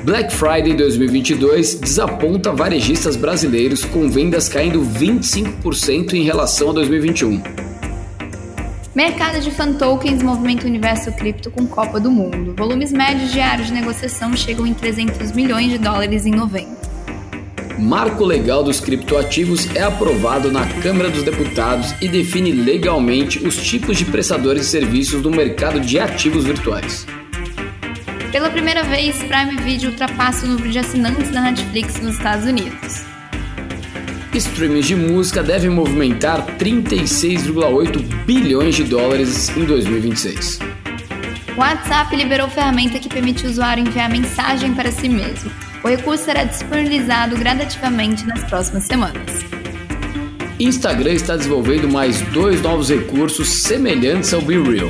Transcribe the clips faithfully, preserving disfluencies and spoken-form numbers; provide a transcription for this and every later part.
Black Friday dois mil e vinte e dois desaponta varejistas brasileiros com vendas caindo vinte e cinco por cento em relação a dois mil e vinte e um. Mercado de fan tokens movimenta o universo cripto com Copa do Mundo. Volumes médios diários de negociação chegam em trezentos milhões de dólares em novembro. Marco legal dos criptoativos é aprovado na Câmara dos Deputados e define legalmente os tipos de prestadores de serviços no mercado de ativos virtuais. Pela primeira vez, Prime Video ultrapassa o número de assinantes da Netflix nos Estados Unidos. Streamings de música devem movimentar trinta e seis vírgula oito bilhões de dólares em dois mil e vinte e seis. O WhatsApp liberou ferramenta que permite o usuário enviar mensagem para si mesmo. O recurso será disponibilizado gradativamente nas próximas semanas. Instagram está desenvolvendo mais dois novos recursos semelhantes ao BeReal.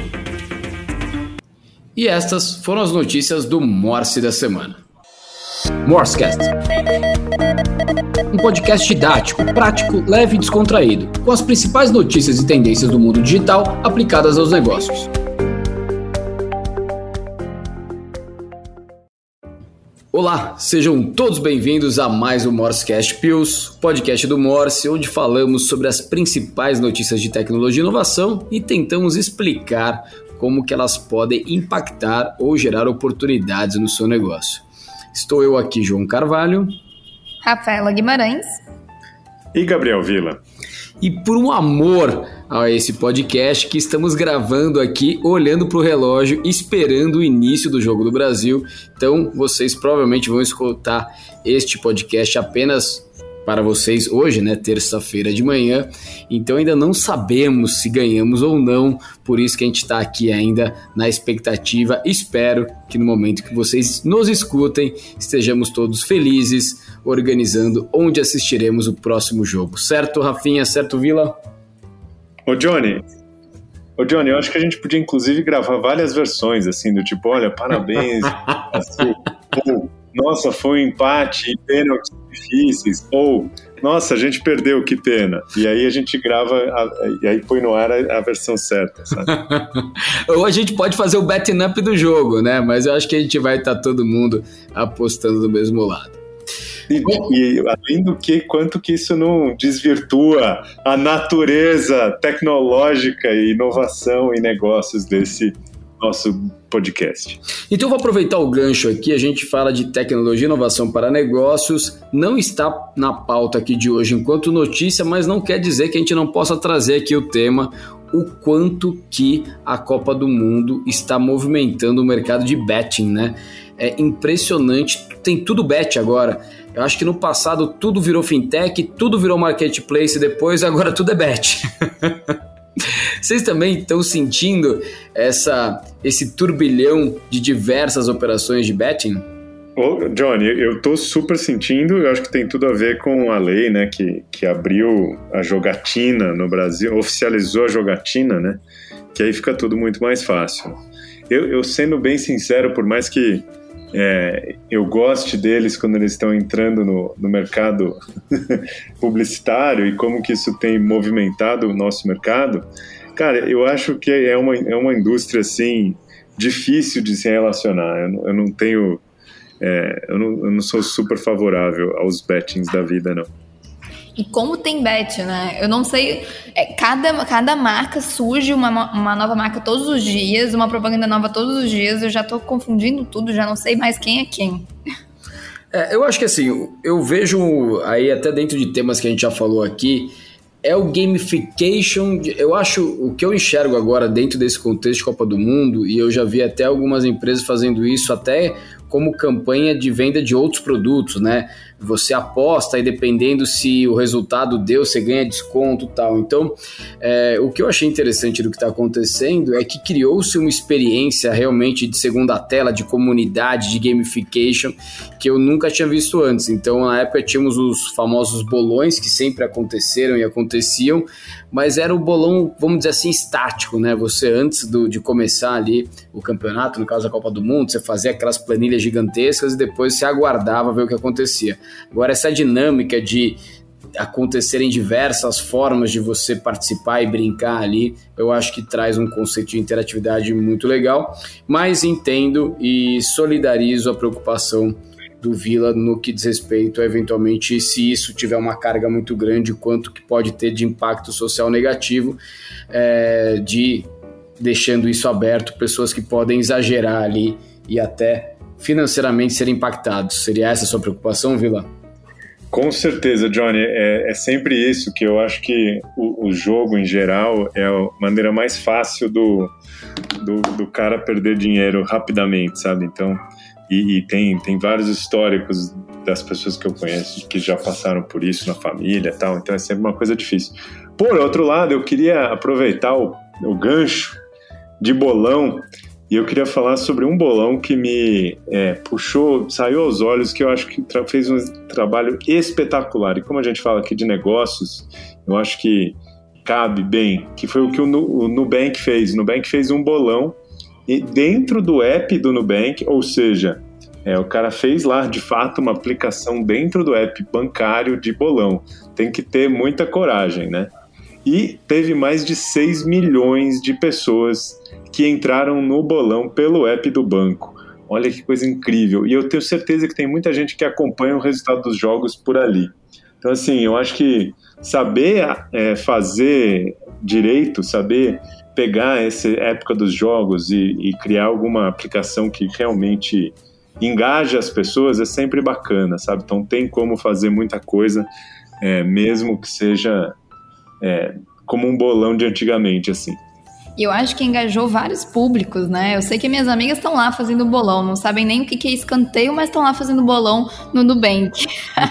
E estas foram as notícias do Morse da semana. Morsecast. Um podcast didático, prático, leve e descontraído, com as principais notícias e tendências do mundo digital aplicadas aos negócios. Olá, sejam todos bem-vindos a mais um Morsecast Pills, podcast do Morse, onde falamos sobre as principais notícias de tecnologia e inovação e tentamos explicar como que elas podem impactar ou gerar oportunidades no seu negócio. Estou eu aqui, João Carvalho, Rafaela Guimarães e Gabriel Vila. E por um amor a esse podcast que estamos gravando aqui, olhando para o relógio, esperando o início do Jogo do Brasil. Então, vocês provavelmente vão escutar este podcast apenas para vocês hoje, né, terça-feira de manhã. Então, ainda não sabemos se ganhamos ou não, por isso que a gente está aqui ainda na expectativa. Espero que no momento que vocês nos escutem, estejamos todos felizes, organizando onde assistiremos o próximo jogo. Certo, Rafinha? Certo, Vila? Ô, Johnny, ô, Johnny, eu acho que a gente podia, inclusive, gravar várias versões, assim, do tipo, olha, parabéns, assim, ou, nossa, foi um empate, pênaltis difíceis, ou, nossa, a gente perdeu, que pena. E aí a gente grava, a, e aí põe no ar a, a versão certa, sabe? Ou a gente pode fazer o betting up do jogo, né? Mas eu acho que a gente vai estar todo mundo apostando do mesmo lado. E, e além do que, quanto que isso não desvirtua a natureza tecnológica e inovação e negócios desse nosso podcast. Então eu vou aproveitar o gancho aqui, a gente fala de tecnologia e inovação para negócios, não está na pauta aqui de hoje enquanto notícia, mas não quer dizer que a gente não possa trazer aqui o tema, o quanto que a Copa do Mundo está movimentando o mercado de betting, né? É impressionante, tem tudo bet agora. Eu acho que no passado tudo virou fintech, tudo virou marketplace depois, agora tudo é bet. Vocês também estão sentindo essa, esse turbilhão de diversas operações de betting? Ô, Johnny, eu estou super sentindo, eu acho que tem tudo a ver com a lei, né, que, que abriu a jogatina no Brasil, oficializou a jogatina, né, que aí fica tudo muito mais fácil. Eu, eu sendo bem sincero, por mais que É, eu gosto deles quando eles estão entrando no, no mercado publicitário e como que isso tem movimentado o nosso mercado, cara, eu acho que é uma, é uma indústria assim, difícil de se relacionar. Eu não, eu não tenho é, eu, não, eu não sou super favorável aos bettings da vida, não. E como tem bet, né? Eu não sei, é, cada, cada marca surge uma, uma nova marca todos os dias, uma propaganda nova todos os dias, eu já tô confundindo tudo, já não sei mais quem é quem. É, eu acho que assim, eu vejo aí até dentro de temas que a gente já falou aqui, é o gamification, eu acho, o que eu enxergo agora dentro desse contexto de Copa do Mundo, e eu já vi até algumas empresas fazendo isso até como campanha de venda de outros produtos, né? Você aposta e dependendo se o resultado deu, você ganha desconto e tal. Então, é, o que eu achei interessante do que está acontecendo é que criou-se uma experiência realmente de segunda tela, de comunidade, de gamification, que eu nunca tinha visto antes. Então, na época, tínhamos os famosos bolões que sempre aconteceram e aconteciam, mas era o bolão, vamos dizer assim, estático, né? Você, antes do, de começar ali o campeonato, no caso da Copa do Mundo, você fazia aquelas planilhas gigantescas e depois você aguardava ver o que acontecia. Agora, essa dinâmica de acontecerem diversas formas de você participar e brincar ali, eu acho que traz um conceito de interatividade muito legal, mas entendo e solidarizo a preocupação do Vila no que diz respeito a, eventualmente, se isso tiver uma carga muito grande, quanto que pode ter de impacto social negativo, é, de deixando isso aberto, pessoas que podem exagerar ali e até financeiramente serem impactados. Seria essa a sua preocupação, Vila? Com certeza, Johnny, é, é sempre isso que eu acho que o, o jogo em geral é a maneira mais fácil do, do, do cara perder dinheiro rapidamente, sabe? Então, e, e tem, tem vários históricos das pessoas que eu conheço que já passaram por isso na família e tal, então é sempre uma coisa difícil. Por outro lado, eu queria aproveitar o, o gancho de bolão, e eu queria falar sobre um bolão que me é, puxou, saiu aos olhos, que eu acho que tra- fez um trabalho espetacular. E como a gente fala aqui de negócios, eu acho que cabe bem, que foi o que o, Nu- o Nubank fez. O Nubank fez um bolão e dentro do app do Nubank, ou seja, é, o cara fez lá, de fato, uma aplicação dentro do app bancário de bolão. Tem que ter muita coragem, né? E teve mais de seis milhões de pessoas que entraram no bolão pelo app do banco. Olha que coisa incrível. E eu tenho certeza que tem muita gente que acompanha o resultado dos jogos por ali. Então, assim, eu acho que saber é, fazer direito, saber pegar essa época dos jogos e, e criar alguma aplicação que realmente engaje as pessoas é sempre bacana, sabe? Então tem como fazer muita coisa, é, mesmo que seja é, como um bolão de antigamente, assim. E eu acho que engajou vários públicos, né? Eu sei que minhas amigas estão lá fazendo bolão, não sabem nem o que é escanteio, mas estão lá fazendo bolão no Nubank.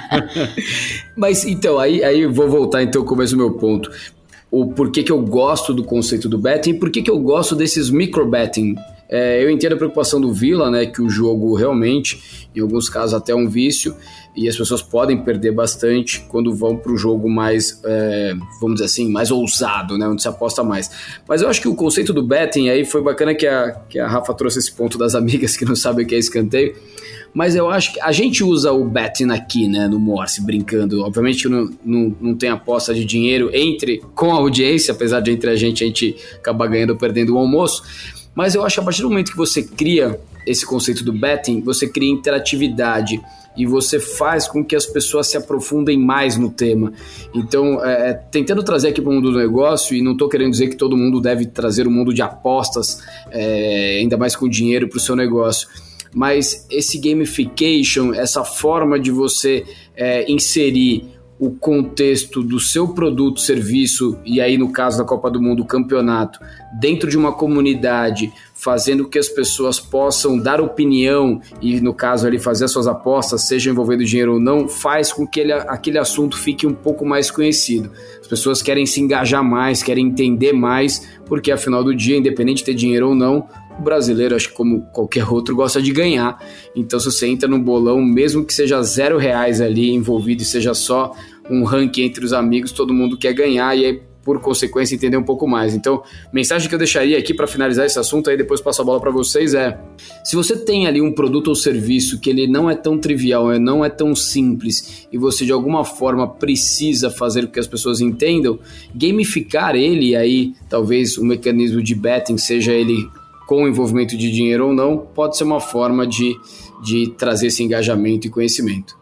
Mas, então, aí, aí eu vou voltar, então, começo do meu ponto. O porquê que eu gosto do conceito do betting e porquê que eu gosto desses micro-betting. É, eu entendo a preocupação do Vila, né, que o jogo realmente, em alguns casos, até é um vício, e as pessoas podem perder bastante quando vão para o jogo mais, é, vamos dizer assim, mais ousado, né, onde se aposta mais. Mas eu acho que o conceito do betting, aí foi bacana que a, que a Rafa trouxe esse ponto das amigas que não sabem o que é escanteio, mas eu acho que a gente usa o betting aqui, né, no Morse, brincando. Obviamente que não, não, não tem aposta de dinheiro entre com a audiência, apesar de entre a gente a gente acabar ganhando ou perdendo o almoço. Mas eu acho que a partir do momento que você cria esse conceito do betting, você cria interatividade e você faz com que as pessoas se aprofundem mais no tema. Então, é, tentando trazer aqui para o mundo do negócio, e não estou querendo dizer que todo mundo deve trazer o mundo de apostas, é, ainda mais com dinheiro para o seu negócio, mas esse gamification, essa forma de você é, inserir o contexto do seu produto, serviço, e aí no caso da Copa do Mundo, o campeonato, dentro de uma comunidade, fazendo que as pessoas possam dar opinião e, no caso ali, fazer as suas apostas, seja envolvendo dinheiro ou não, faz com que ele, aquele assunto fique um pouco mais conhecido. As pessoas querem se engajar mais, querem entender mais, porque afinal do dia, independente de ter dinheiro ou não, o brasileiro, acho que como qualquer outro, gosta de ganhar. Então, se você entra no bolão, mesmo que seja zero reais ali envolvido e seja só um ranking entre os amigos, todo mundo quer ganhar e aí, por consequência, entender um pouco mais. Então, mensagem que eu deixaria aqui para finalizar esse assunto, aí depois passo a bola para vocês, é: se você tem ali um produto ou serviço que ele não é tão trivial, não é tão simples, e você de alguma forma precisa fazer com que as pessoas entendam, gamificar ele, aí talvez o mecanismo de betting, seja ele com envolvimento de dinheiro ou não, pode ser uma forma de, de trazer esse engajamento e conhecimento.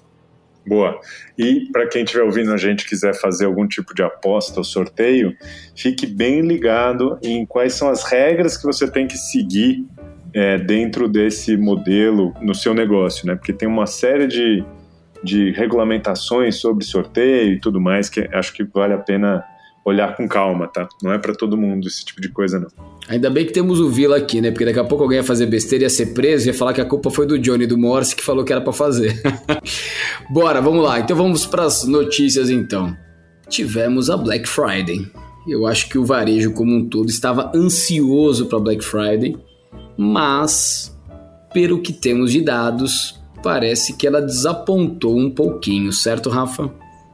Boa. E para quem estiver ouvindo a gente quiser fazer algum tipo de aposta ou sorteio, fique bem ligado em quais são as regras que você tem que seguir é, dentro desse modelo no seu negócio, né? Porque tem uma série de, de regulamentações sobre sorteio e tudo mais que acho que vale a pena olhar com calma, tá? Não é para todo mundo esse tipo de coisa, não. Ainda bem que temos o Vila aqui, né? Porque daqui a pouco alguém ia fazer besteira, ia ser preso, ia falar que a culpa foi do Johnny do Morse que falou que era para fazer. Bora, vamos lá. Então vamos para as notícias, então. Tivemos a Black Friday. Eu acho que o varejo como um todo estava ansioso para Black Friday, mas, pelo que temos de dados, parece que ela desapontou um pouquinho, certo, Rafa?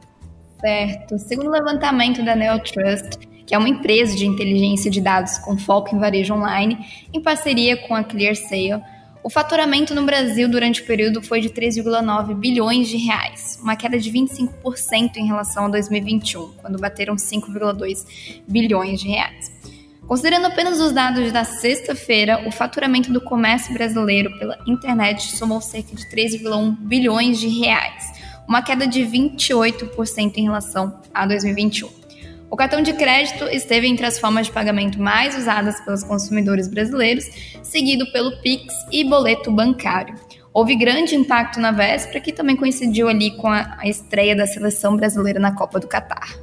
Certo. Segundo o levantamento da Neotrust, que é uma empresa de inteligência de dados com foco em varejo online, em parceria com a ClearSale, o faturamento no Brasil durante o período foi de três vírgula nove bilhões de reais, uma queda de vinte e cinco por cento em relação a dois mil e vinte e um, quando bateram cinco vírgula dois bilhões de reais. Considerando apenas os dados da sexta-feira, o faturamento do comércio brasileiro pela internet somou cerca de três vírgula um bilhões de reais, uma queda de vinte e oito por cento em relação a dois mil e vinte e um. O cartão de crédito esteve entre as formas de pagamento mais usadas pelos consumidores brasileiros, seguido pelo Pix e boleto bancário. Houve grande impacto na véspera, que também coincidiu ali com a estreia da seleção brasileira na Copa do Catar.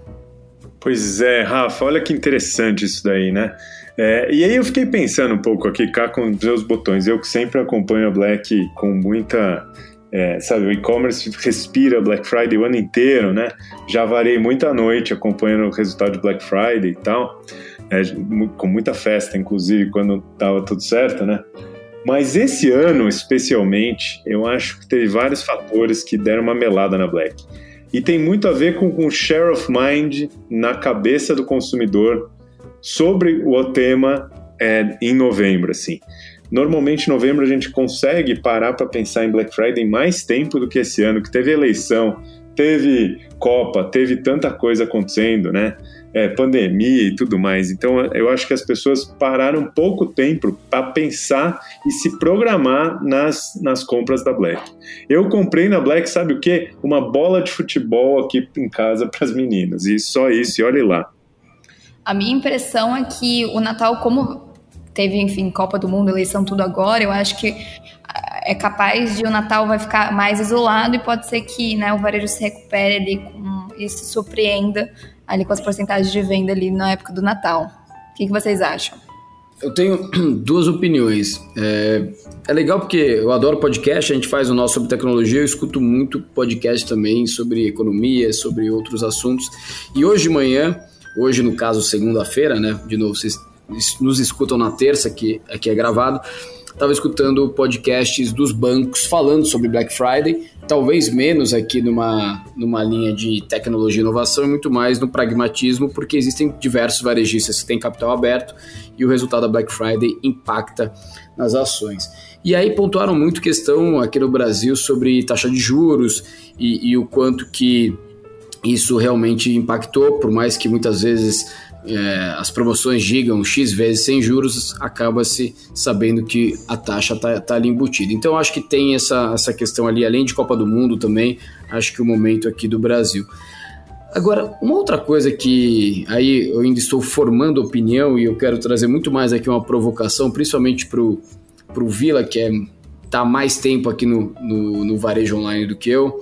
Pois é, Rafa, olha que interessante isso daí, né? É, e aí eu fiquei pensando um pouco aqui, cá com os meus botões. Eu que sempre acompanho a Black com muita... É, sabe, o e-commerce respira Black Friday o ano inteiro, né? Já varei muita noite acompanhando o resultado de Black Friday e tal, é, com muita festa, inclusive, quando tava tudo certo, né? Mas esse ano, especialmente, eu acho que teve vários fatores que deram uma melada na Black. E tem muito a ver com o share of mind na cabeça do consumidor sobre o tema é, em novembro, assim. Normalmente, em novembro, a gente consegue parar para pensar em Black Friday mais tempo do que esse ano, que teve eleição, teve Copa, teve tanta coisa acontecendo, né? É, pandemia e tudo mais. Então, eu acho que as pessoas pararam pouco tempo para pensar e se programar nas, nas compras da Black. Eu comprei na Black, sabe o quê? Uma bola de futebol aqui em casa para as meninas. E só isso, e olhe lá. A minha impressão é que o Natal, como teve, enfim, Copa do Mundo, eleição, tudo agora, eu acho que é capaz de o Natal vai ficar mais isolado e pode ser que, né, o varejo se recupere ali com, e se surpreenda ali com as porcentagens de venda ali na época do Natal. O que, que vocês acham? Eu tenho duas opiniões. É, é legal porque eu adoro podcast, a gente faz o nosso sobre tecnologia, eu escuto muito podcast também sobre economia, sobre outros assuntos. E hoje de manhã, hoje no caso segunda-feira, né, de novo, vocês nos escutam na terça, que aqui é gravado, estava escutando podcasts dos bancos falando sobre Black Friday, talvez menos aqui numa, numa linha de tecnologia e inovação, e muito mais no pragmatismo, porque existem diversos varejistas que têm capital aberto e o resultado da Black Friday impacta nas ações. E aí pontuaram muito questão aqui no Brasil sobre taxa de juros e, e o quanto que isso realmente impactou, por mais que muitas vezes É, as promoções digam X vezes sem juros, acaba-se sabendo que a taxa está tá ali embutida. Então acho que tem essa, essa questão ali, além de Copa do Mundo também, acho que o momento aqui do Brasil. Agora, uma outra coisa que aí eu ainda estou formando opinião e eu quero trazer muito mais aqui uma provocação, principalmente para o Vila, que é, tá há mais tempo aqui no, no, no varejo online do que eu.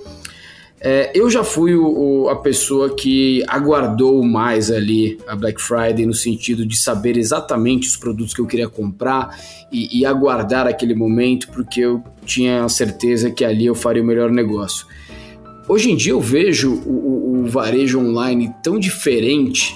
É, eu já fui o, o, a pessoa que aguardou mais ali a Black Friday no sentido de saber exatamente os produtos que eu queria comprar e, e aguardar aquele momento porque eu tinha a certeza que ali eu faria o melhor negócio. Hoje em dia eu vejo o, o, o varejo online tão diferente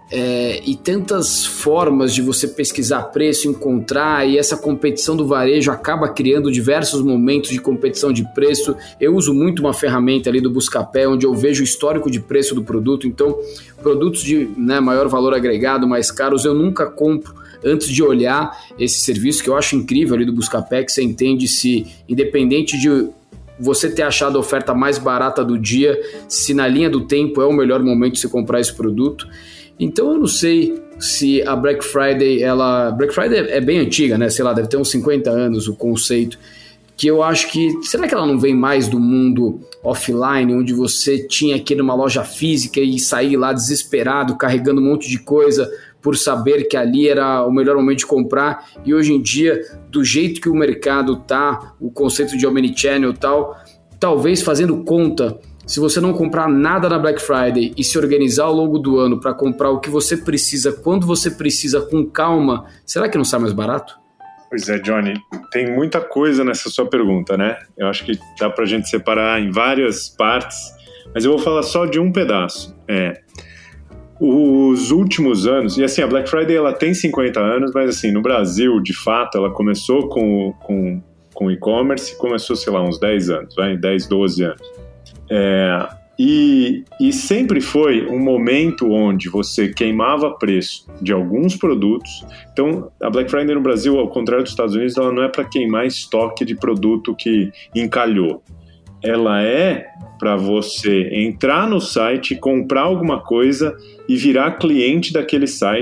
é, e tantas formas de você pesquisar preço, encontrar, e essa competição do varejo acaba criando diversos momentos de competição de preço. Eu uso muito uma ferramenta ali do Buscapé, onde eu vejo o histórico de preço do produto, então produtos de, né, maior valor agregado, mais caros, eu nunca compro antes de olhar esse serviço, que eu acho incrível ali do Buscapé, que você entende se, independente de você ter achado a oferta mais barata do dia, se na linha do tempo é o melhor momento de você comprar esse produto. Então eu não sei se a Black Friday, ela... Black Friday é bem antiga, né? Sei lá, deve ter uns cinquenta anos o conceito, que eu acho que... Será que ela não vem mais do mundo offline, onde você tinha que ir numa loja física e sair lá desesperado, carregando um monte de coisa por saber que ali era o melhor momento de comprar, e hoje em dia, do jeito que o mercado tá, o conceito de omnichannel e tal, talvez fazendo conta... Se você não comprar nada na Black Friday e se organizar ao longo do ano para comprar o que você precisa, quando você precisa, com calma, será que não sai mais barato? Pois é, Johnny, tem muita coisa nessa sua pergunta, né? Eu acho que dá pra gente separar em várias partes, mas eu vou falar só de um pedaço. É, os últimos anos, e assim, a Black Friday ela tem cinquenta anos, mas assim, no Brasil, de fato, ela começou com, com, com e-commerce, começou, sei lá, uns dez anos, vai, dez, doze anos. É, e, e sempre foi um momento onde você queimava preço de alguns produtos. Então, a Black Friday no Brasil, ao contrário dos Estados Unidos, ela não é para queimar estoque de produto que encalhou. Ela é para você entrar no site, comprar alguma coisa e virar cliente daquele site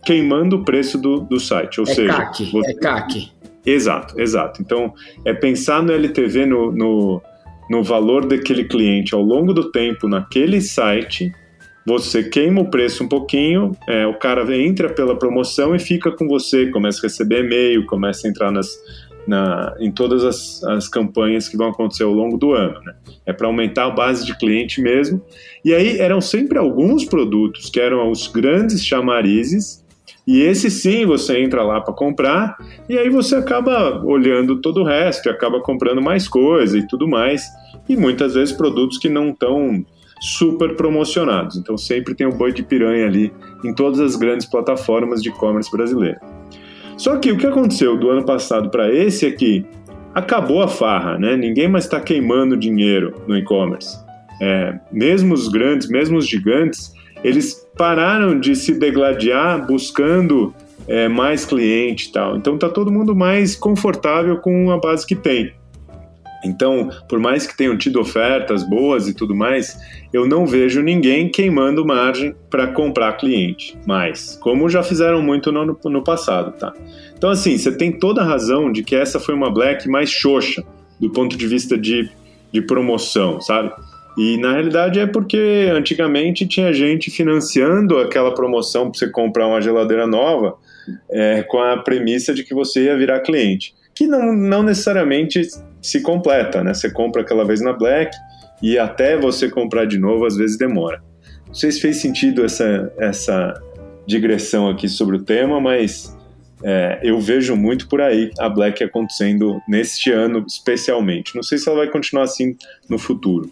queimando o preço do, do site. Ou é seja, C A C, você... é C A C. Exato, exato. Então, é pensar no L T V, no, no, no valor daquele cliente ao longo do tempo naquele site. Você queima o preço um pouquinho, é, o cara entra pela promoção e fica com você, começa a receber e-mail, começa a entrar nas, na, em todas as, as campanhas que vão acontecer ao longo do ano, né? É para aumentar a base de cliente mesmo. E aí eram sempre alguns produtos que eram os grandes chamarizes, e esse sim você entra lá para comprar, e aí você acaba olhando todo o resto, e acaba comprando mais coisa e tudo mais, e muitas vezes produtos que não estão super promocionados. Então sempre tem o boi de piranha ali em todas as grandes plataformas de e-commerce brasileiro. Só que o que aconteceu do ano passado para esse aqui, acabou a farra, né? Ninguém mais está queimando dinheiro no e-commerce. É, mesmo os grandes, mesmo os gigantes, eles pararam de se degladiar buscando é, mais cliente e tal. Então está todo mundo mais confortável com a base que tem. Então, por mais que tenham tido ofertas boas e tudo mais, eu não vejo ninguém queimando margem para comprar cliente mais, como já fizeram muito no, no passado, tá? Então, assim, você tem toda a razão de que essa foi uma Black mais xoxa, do ponto de vista de, de promoção, sabe? E, na realidade, é porque antigamente tinha gente financiando aquela promoção para você comprar uma geladeira nova é, com a premissa de que você ia virar cliente, que não, não necessariamente se completa, né? Você compra aquela vez na Black e até você comprar de novo, às vezes demora. Não sei se fez sentido essa, essa digressão aqui sobre o tema, mas é, eu vejo muito por aí a Black acontecendo neste ano especialmente. Não sei se ela vai continuar assim no futuro.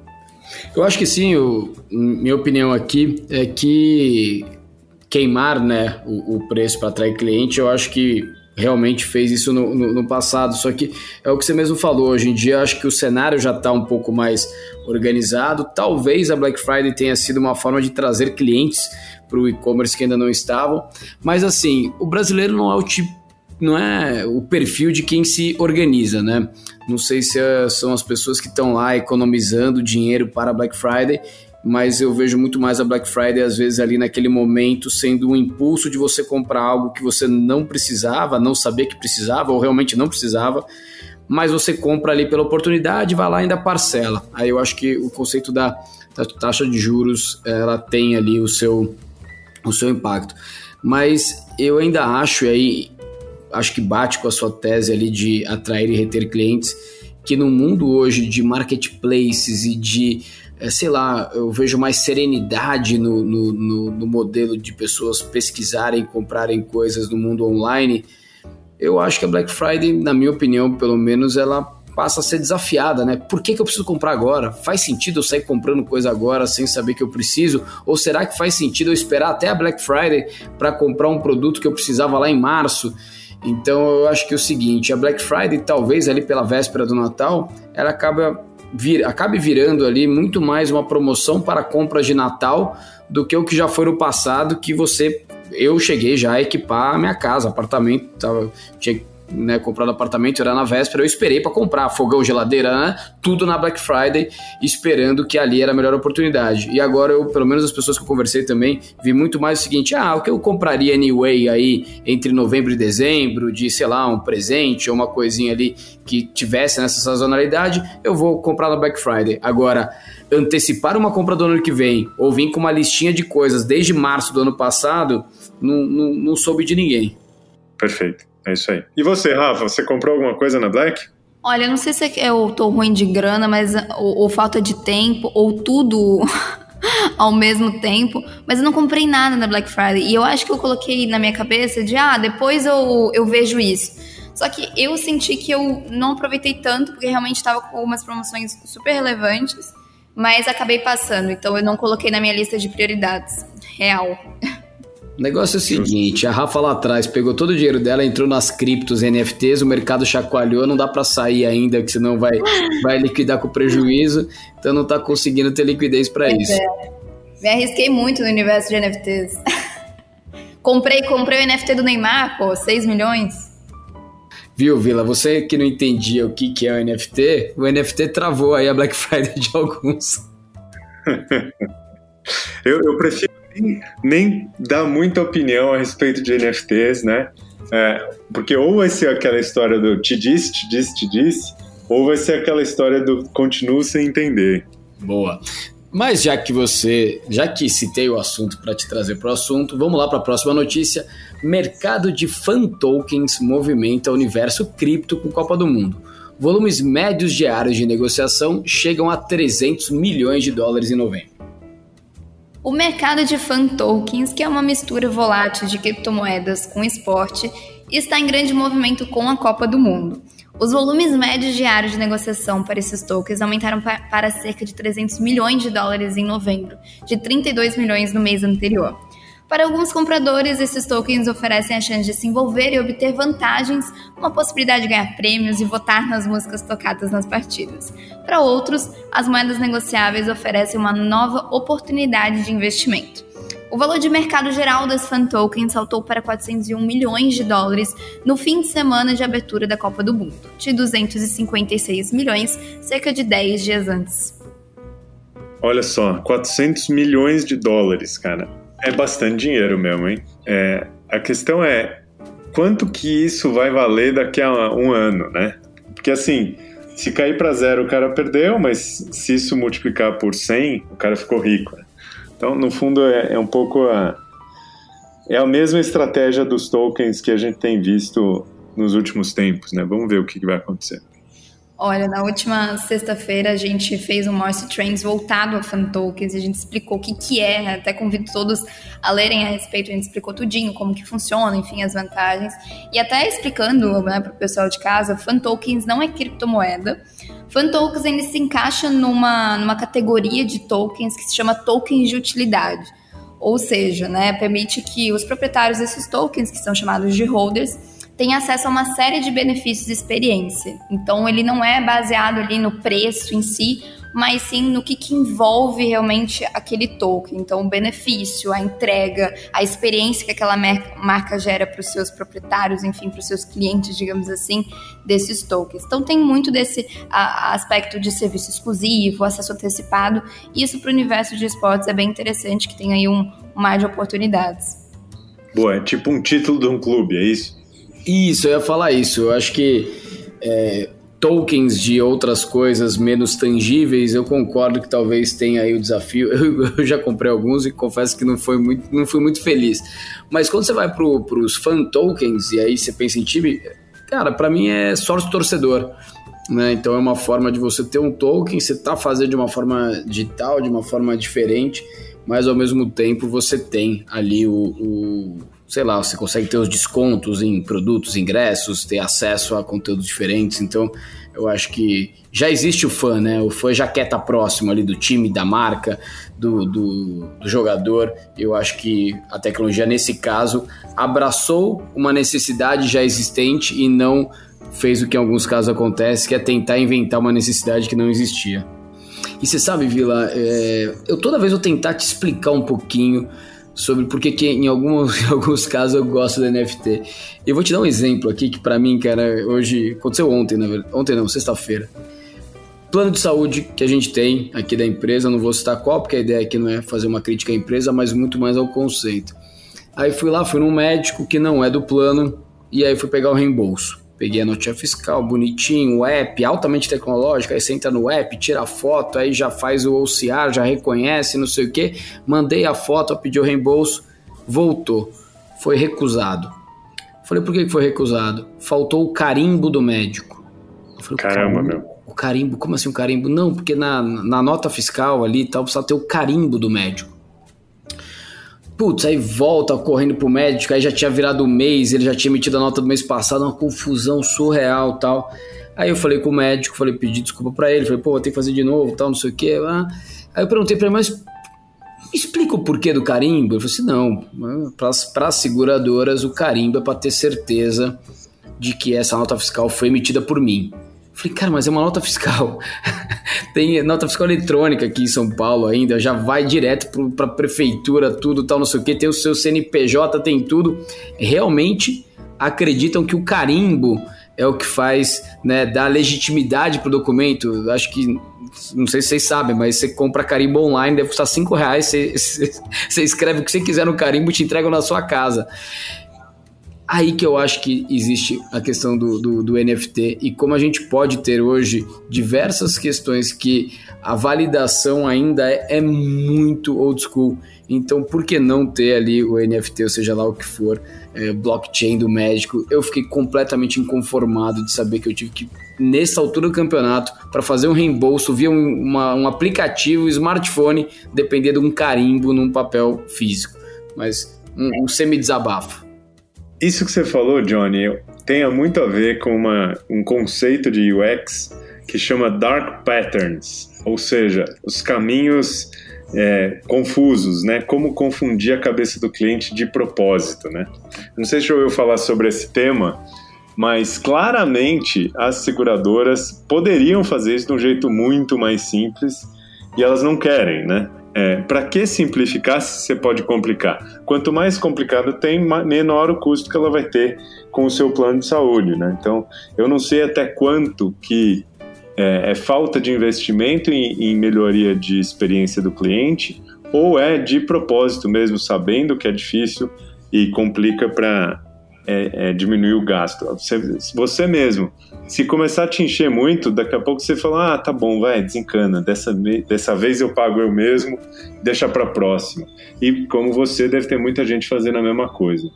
Eu acho que sim. Eu, minha opinião aqui é que queimar, né, o, o preço para atrair cliente, eu acho que realmente fez isso no, no, no passado, só que é o que você mesmo falou, hoje em dia eu acho que o cenário já está um pouco mais organizado, talvez a Black Friday tenha sido uma forma de trazer clientes para o e-commerce que ainda não estavam, mas assim, o brasileiro não é o tipo, não é o perfil de quem se organiza, né? Não sei se é, são as pessoas que estão lá economizando dinheiro para a Black Friday, mas eu vejo muito mais a Black Friday, às vezes, ali naquele momento, sendo um impulso de você comprar algo que você não precisava, não sabia que precisava, ou realmente não precisava, mas você compra ali pela oportunidade, vai lá e ainda parcela. Aí eu acho que o conceito da, da taxa de juros, ela tem ali o seu, o seu impacto. Mas eu ainda acho, e aí acho que bate com a sua tese ali de atrair e reter clientes, que no mundo hoje de marketplaces e de É, sei lá, eu vejo mais serenidade no, no, no, no modelo de pessoas pesquisarem, comprarem coisas no mundo online. Eu acho que a Black Friday, na minha opinião, pelo menos, ela passa a ser desafiada, né? Por que que eu preciso comprar agora? Faz sentido eu sair comprando coisa agora sem saber que eu preciso? Ou será que faz sentido eu esperar até a Black Friday para comprar um produto que eu precisava lá em março? Então eu acho que é o seguinte, a Black Friday, talvez ali pela véspera do Natal, ela acaba... Vir, acabe virando ali muito mais uma promoção para compras de Natal do que o que já foi no passado, que você, eu cheguei já a equipar a minha casa, apartamento, tava, tinha né, comprado apartamento, era na véspera, eu esperei para comprar fogão, geladeira, né, tudo na Black Friday, esperando que ali era a melhor oportunidade. E agora eu, pelo menos as pessoas que eu conversei também, vi muito mais o seguinte, ah, o que eu compraria anyway aí entre novembro e dezembro, de, sei lá, um presente ou uma coisinha ali que tivesse nessa sazonalidade, eu vou comprar na Black Friday. Agora, antecipar uma compra do ano que vem, ou vir com uma listinha de coisas desde março do ano passado, não, não, não soube de ninguém. Perfeito. É isso aí. E você, Rafa, você comprou alguma coisa na Black? Olha, eu não sei se eu tô ruim de grana, mas ou, ou falta de tempo, ou tudo ao mesmo tempo, mas eu não comprei nada na Black Friday. E eu acho que eu coloquei na minha cabeça de, ah, depois eu, eu vejo isso. Só que eu senti que eu não aproveitei tanto, porque realmente estava com algumas promoções super relevantes, mas acabei passando. Então eu não coloquei na minha lista de prioridades. Real. O negócio é o seguinte, a Rafa lá atrás pegou todo o dinheiro dela, entrou nas criptos, N F Ts, o mercado chacoalhou, não dá pra sair ainda, que senão vai, vai liquidar com prejuízo, então não tá conseguindo ter liquidez pra isso. É. Me arrisquei muito no universo de N F Ts. comprei, comprei o N F T do Neymar, pô, seis milhões. Viu, Vila, você que não entendia o que, que é o N F T, o N F T travou aí a Black Friday de alguns. eu, eu prefiro nem, nem dá muita opinião a respeito de N F Ts, né? É, porque ou vai ser aquela história do te disse, te disse, te disse, ou vai ser aquela história do continuo sem entender. Boa. Mas já que você, já que citei o assunto para te trazer para o assunto, vamos lá para a próxima notícia. Mercado de fan tokens movimenta o universo cripto com Copa do Mundo. Volumes médios diários de negociação chegam a trezentos milhões de dólares em novembro. O mercado de fan tokens, que é uma mistura volátil de criptomoedas com esporte, está em grande movimento com a Copa do Mundo. Os volumes médios diários de negociação para esses tokens aumentaram para cerca de trezentos milhões de dólares em novembro, de trinta e dois milhões no mês anterior. Para alguns compradores, esses tokens oferecem a chance de se envolver e obter vantagens, uma possibilidade de ganhar prêmios e votar nas músicas tocadas nas partidas. Para outros, as moedas negociáveis oferecem uma nova oportunidade de investimento. O valor de mercado geral das fan tokens saltou para quatrocentos e um milhões de dólares no fim de semana de abertura da Copa do Mundo, de duzentos e cinquenta e seis milhões, cerca de dez dias antes. Olha só, quatrocentos milhões de dólares, cara. É bastante dinheiro mesmo, hein? É, a questão é, quanto que isso vai valer daqui a um ano, né? Porque assim, se cair para zero o cara perdeu, mas se isso multiplicar por cem, o cara ficou rico, né? Então, no fundo, é, é um pouco a... É a mesma estratégia dos tokens que a gente tem visto nos últimos tempos, né? Vamos ver o que, que vai acontecer. Olha, na última sexta-feira a gente fez um Morse Trends voltado a fan tokens, a gente explicou o que, que é, até convido todos a lerem a respeito, a gente explicou tudinho, como que funciona, enfim, as vantagens. E até explicando, né, para o pessoal de casa, fan tokens não é criptomoeda. Fan tokens ainda se encaixa numa, numa categoria de tokens que se chama tokens de utilidade. Ou seja, né, permite que os proprietários desses tokens, que são chamados de holders, tenham acesso a uma série de benefícios e experiência. Então, ele não é baseado ali no preço em si, mas sim no que, que envolve realmente aquele token. Então, o benefício, a entrega, a experiência que aquela marca gera para os seus proprietários, enfim, para os seus clientes, digamos assim, desses tokens. Então, tem muito desse a, aspecto de serviço exclusivo, acesso antecipado. Isso para o universo de esportes é bem interessante, que tem aí um, um mar de oportunidades. Boa, é tipo um título de um clube, é isso? Isso, eu ia falar isso. Eu acho que é, tokens de outras coisas menos tangíveis, eu concordo que talvez tenha aí o desafio. Eu, eu já comprei alguns e confesso que não, foi muito, não fui muito feliz. Mas quando você vai para os fan tokens e aí você pensa em time, cara, para mim é sócio torcedor, né? Então é uma forma de você ter um token, você tá fazendo de uma forma digital, de uma forma diferente, mas ao mesmo tempo você tem ali o... o sei lá, você consegue ter os descontos em produtos, ingressos, ter acesso a conteúdos diferentes. Então, eu acho que já existe o fã, né? O fã já quer estar próximo ali do time, da marca, do, do, do jogador. Eu acho que a tecnologia, nesse caso, abraçou uma necessidade já existente e não fez o que em alguns casos acontece, que é tentar inventar uma necessidade que não existia. E você sabe, Vila, é, eu toda vez vou tentar te explicar um pouquinho sobre por que em alguns, em alguns casos eu gosto do N F T. Eu vou te dar um exemplo aqui que pra mim, cara, hoje... Aconteceu ontem, na verdade. Ontem não, sexta-feira. Plano de saúde que a gente tem aqui da empresa, não vou citar qual, porque a ideia aqui não é fazer uma crítica à empresa, mas muito mais ao conceito. Aí fui lá, fui num médico que não é do plano, e aí fui pegar o reembolso. Peguei a notinha fiscal, bonitinho, o app, altamente tecnológico, aí você entra no app, tira a foto, aí já faz o O C R, já reconhece, não sei o quê. Mandei a foto, pedi o reembolso, voltou. Foi recusado. Falei, por que foi recusado? Faltou o carimbo do médico. Eu falei, caramba, meu. O carimbo, como assim o carimbo? Não, porque na, na nota fiscal ali e tal, precisa ter o carimbo do médico. Putz, aí volta correndo pro médico, aí já tinha virado o mês, ele já tinha emitido a nota do mês passado, uma confusão surreal e tal. Aí eu falei com o médico, falei, pedi desculpa pra ele, falei, pô, vou ter que fazer de novo, tal, não sei o quê. Aí eu perguntei pra ele, mas me explica o porquê do carimbo? Ele falou assim, não, para as seguradoras o carimbo é pra ter certeza de que essa nota fiscal foi emitida por mim. Falei, cara, mas é uma nota fiscal. Tem nota fiscal eletrônica aqui em São Paulo ainda, já vai direto para a prefeitura, tudo, tal, não sei o quê, tem o seu C N P J, tem tudo. Realmente acreditam que o carimbo é o que faz, né, dar legitimidade para o documento. Acho que, não sei se vocês sabem, mas você compra carimbo online, deve custar cinco reais, você, você escreve o que você quiser no carimbo e te entregam na sua casa. Aí que eu acho que existe a questão do, do, do N F T e como a gente pode ter hoje diversas questões que a validação ainda é, é muito old school. Então, por que não ter ali o N F T, ou seja lá o que for, é, blockchain do Magic? Eu fiquei completamente inconformado de saber que eu tive que, nessa altura do campeonato, para fazer um reembolso via um, uma, um aplicativo, smartphone, depender de um carimbo num papel físico. Mas um, um semi-desabafo. Isso que você falou, Johnny, tem muito a ver com uma, um conceito de U X que chama Dark Patterns, ou seja, os caminhos é, confusos, né? Como confundir a cabeça do cliente de propósito, né? Não sei se já ouviu falar sobre esse tema, mas claramente as seguradoras poderiam fazer isso de um jeito muito mais simples e elas não querem, né? É, para que simplificar se você pode complicar? Quanto mais complicado tem, menor o custo que ela vai ter com o seu plano de saúde, né? Então, eu não sei até quanto que é, é falta de investimento em, em melhoria de experiência do cliente ou é de propósito mesmo, sabendo que é difícil e complica para é, é, diminuir o gasto. Você, você mesmo, se começar a te encher muito, daqui a pouco você fala, ah, tá bom, vai, desencana, dessa, dessa vez eu pago eu mesmo, deixa para próxima. E como você, deve ter muita gente fazendo a mesma coisa.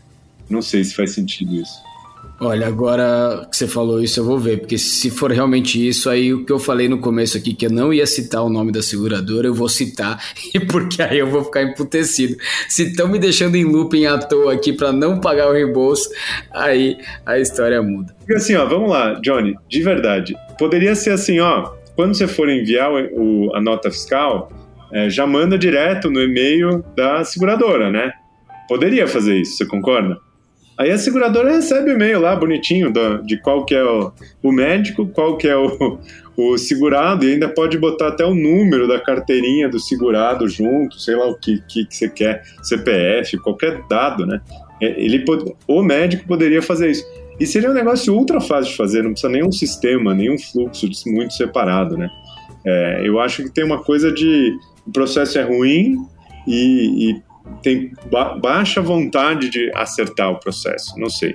Não sei se faz sentido isso. Olha, agora que você falou isso eu vou ver, porque se for realmente isso, aí o que eu falei no começo aqui, que eu não ia citar o nome da seguradora, eu vou citar, e porque aí eu vou ficar emputecido. Se estão me deixando em looping à toa aqui para não pagar o reembolso, aí a história muda. Porque assim, ó, vamos lá, Johnny, de verdade, poderia ser assim, ó, quando você for enviar o, a nota fiscal, é, já manda direto no e-mail da seguradora, né? Poderia fazer isso, você concorda? Aí a seguradora recebe o e-mail lá, bonitinho, do, de qual que é o, o médico, qual que é o, o segurado, e ainda pode botar até o número da carteirinha do segurado junto, sei lá o que, que, que você quer, C P F, qualquer dado, né? Ele pod, o médico poderia fazer isso. E seria um negócio ultra fácil de fazer, não precisa nenhum sistema, nenhum fluxo muito separado, né? É, eu acho que tem uma coisa de... O processo é ruim e... e tem ba- baixa vontade de acertar o processo, não sei.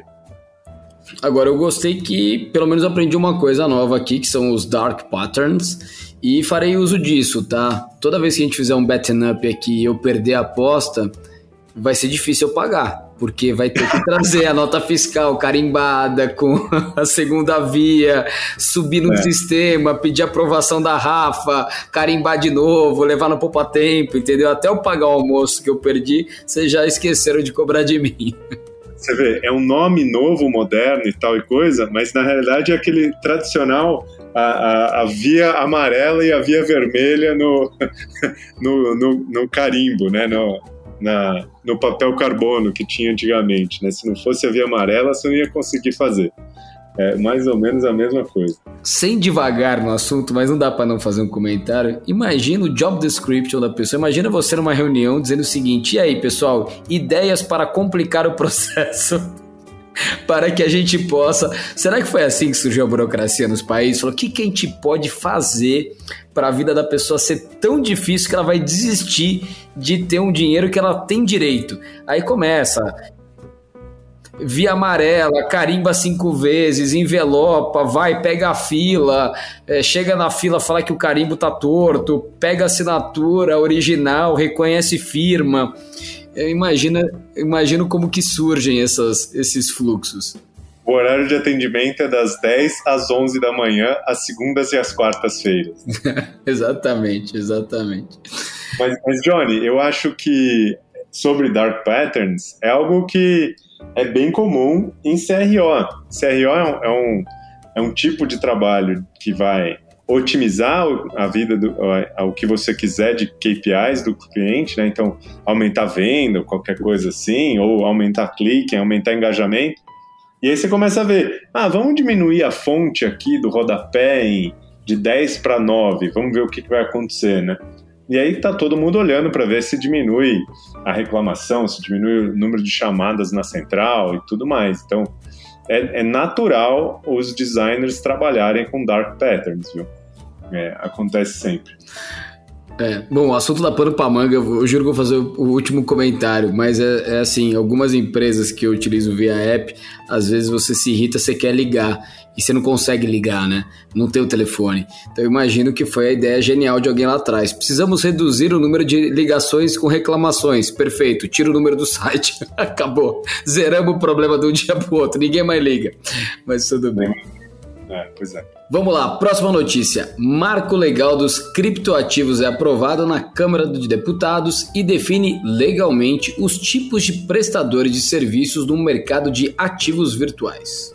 Agora, eu gostei que pelo menos aprendi uma coisa nova aqui, que são os Dark Patterns, e farei uso disso, tá? Toda vez que a gente fizer um betting up aqui e eu perder a aposta, vai ser difícil eu pagar, porque vai ter que trazer a nota fiscal carimbada com a segunda via, subir no é. sistema, pedir aprovação da Rafa, carimbar de novo, levar no poupa-tempo, entendeu? Até eu pagar o almoço que eu perdi, vocês já esqueceram de cobrar de mim. Você vê, é um nome novo, moderno e tal e coisa, mas na realidade é aquele tradicional, a, a, a via amarela e a via vermelha no, no, no, no carimbo, né? No, Na, no papel carbono que tinha antigamente, né? Se não fosse a via amarela, você não ia conseguir fazer. É mais ou menos a mesma coisa. Sem devagar no assunto, mas não dá para não fazer um comentário. Imagina o job description da pessoa. Imagina você numa reunião dizendo o seguinte: e aí, pessoal, ideias para complicar o processo para que a gente possa... Será que foi assim que surgiu a burocracia nos países? Falou, o que, que a gente pode fazer para a vida da pessoa ser tão difícil que ela vai desistir de ter um dinheiro que ela tem direito? Aí começa... via amarela, carimba cinco vezes, envelopa, vai, pega a fila, é, chega na fila, fala que o carimbo tá torto, pega a assinatura original, reconhece firma. Eu imagino, imagino como que surgem essas, esses fluxos. O horário de atendimento é das dez às onze da manhã, às segundas e às quartas-feiras. Exatamente, exatamente. Mas, mas, Johnny, eu acho que sobre Dark Patterns é algo que é bem comum em C R O. C R O é um, é um, é um tipo de trabalho que vai otimizar a vida, do, o que você quiser de K P Is do cliente, né? Então, aumentar a venda, qualquer coisa assim, ou aumentar clique, aumentar engajamento. E aí você começa a ver, ah, vamos diminuir a fonte aqui do rodapé em, de dez para nove, vamos ver o que, que vai acontecer, né? E aí tá todo mundo olhando para ver se diminui a reclamação, se diminui o número de chamadas na central e tudo mais. Então, é, é natural os designers trabalharem com dark patterns, viu? É, acontece sempre. É, bom, o assunto da pano pra manga, eu juro que vou fazer o último comentário, mas é, é assim, algumas empresas que eu utilizo via app, às vezes você se irrita, você quer ligar, e você não consegue ligar, né? Não tem o telefone. Então eu imagino que foi a ideia genial de alguém lá atrás. Precisamos reduzir o número de ligações com reclamações. Perfeito, tira o número do site. Acabou. Zeramos o problema de um dia pro outro, ninguém mais liga. Mas tudo bem. É, pois é. Vamos lá, próxima notícia. Marco legal dos criptoativos é aprovado na Câmara dos Deputados e define legalmente os tipos de prestadores de serviços no mercado de ativos virtuais.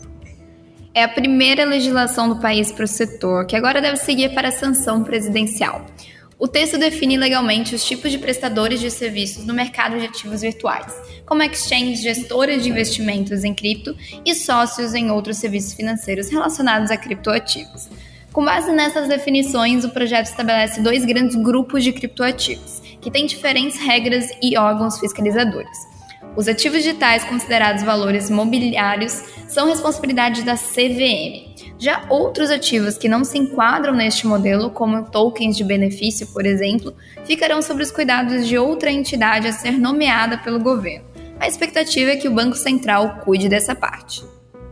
É a primeira legislação do país para o setor, que agora deve seguir para a sanção presidencial. O texto define legalmente os tipos de prestadores de serviços no mercado de ativos virtuais, como exchanges, gestoras de investimentos em cripto e sócios em outros serviços financeiros relacionados a criptoativos. Com base nessas definições, o projeto estabelece dois grandes grupos de criptoativos, que têm diferentes regras e órgãos fiscalizadores. Os ativos digitais considerados valores mobiliários são responsabilidade da C V M. Já outros ativos que não se enquadram neste modelo, como tokens de benefício, por exemplo, ficarão sob os cuidados de outra entidade a ser nomeada pelo governo. A expectativa é que o Banco Central cuide dessa parte.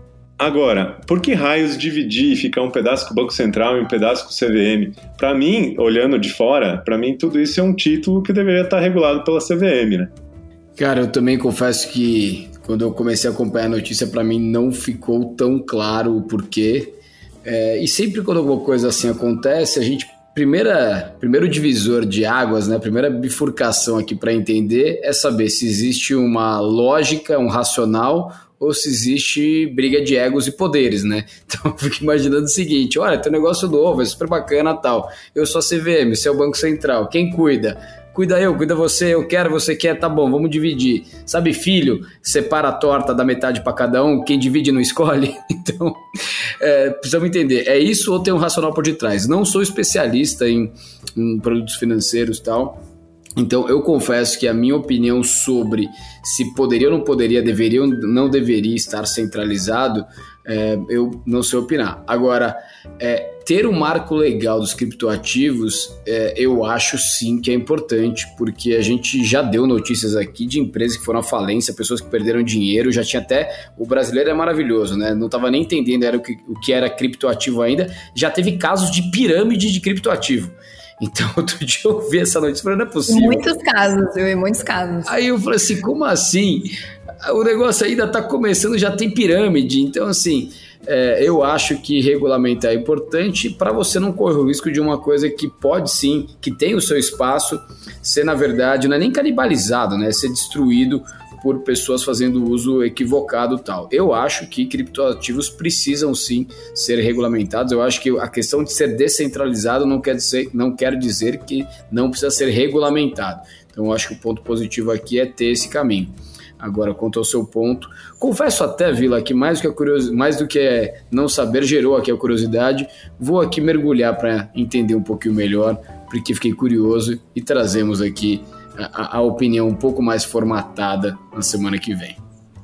Agora, por que raios dividir e ficar um pedaço com o Banco Central e um pedaço com o C V M? Para mim, olhando de fora, para mim tudo isso é um título que deveria estar regulado pela C V M, né? Cara, eu também confesso que quando eu comecei a acompanhar a notícia, para mim não ficou tão claro o porquê. É, e sempre quando alguma coisa assim acontece, a gente, primeira, primeiro divisor de águas, né, a primeira bifurcação aqui para entender é saber se existe uma lógica, um racional, ou se existe briga de egos e poderes, né? Então eu fico imaginando o seguinte, olha, tem um negócio novo, é super bacana e tal. Eu sou a C V M, você é o Banco Central, quem cuida? Cuida eu, cuida você, eu quero, você quer, tá bom, vamos dividir. Sabe, filho, separa a torta da metade para cada um, quem divide não escolhe. Então, é, precisamos entender, é isso ou tem um racional por detrás? Não sou especialista em, em produtos financeiros e tal, então eu confesso que a minha opinião sobre se poderia ou não poderia, deveria ou não deveria estar centralizado, é, eu não sei opinar. Agora, é, ter um marco legal dos criptoativos, é, eu acho sim que é importante, porque a gente já deu notícias aqui de empresas que foram à falência, pessoas que perderam dinheiro, já tinha até, o brasileiro é maravilhoso, né? Não estava nem entendendo era o, que, o que era criptoativo ainda, já teve casos de pirâmide de criptoativo. Então, outro dia eu vi essa notícia e falei, não é possível. Muitos casos, viu? Em muitos casos. Aí eu falei assim, como assim? O negócio ainda está começando, já tem pirâmide. Então, assim, é, eu acho que regulamentar é importante para você não correr o risco de uma coisa que pode sim, que tem o seu espaço, ser, na verdade, não é nem canibalizado, né? Ser destruído por pessoas fazendo uso equivocado e tal. Eu acho que criptoativos precisam sim ser regulamentados. Eu acho que a questão de ser descentralizado não quer dizer, não quer dizer que não precisa ser regulamentado. Então eu acho que o ponto positivo aqui é ter esse caminho. Agora, quanto ao seu ponto, confesso até, Vila, que mais do que, a curios... mais do que não saber gerou aqui a curiosidade, vou aqui mergulhar para entender um pouquinho melhor, porque fiquei curioso e trazemos aqui A, a opinião um pouco mais formatada na semana que vem.